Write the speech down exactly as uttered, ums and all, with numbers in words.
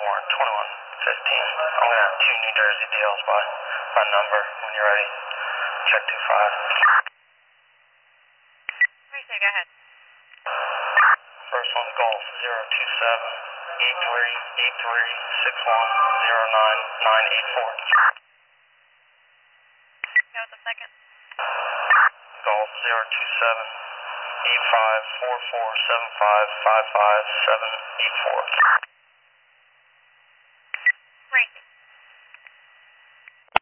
Warrant twenty-one fifteen. I'm going to have two New Jersey deals by, by number when you're ready. Check two five. Alright, so go ahead. First one's Golf zero two seven eight three eight three six one zero nine nine eight four. Go with the second. Golf zero two seven eight five four four seven five five five seven eight four.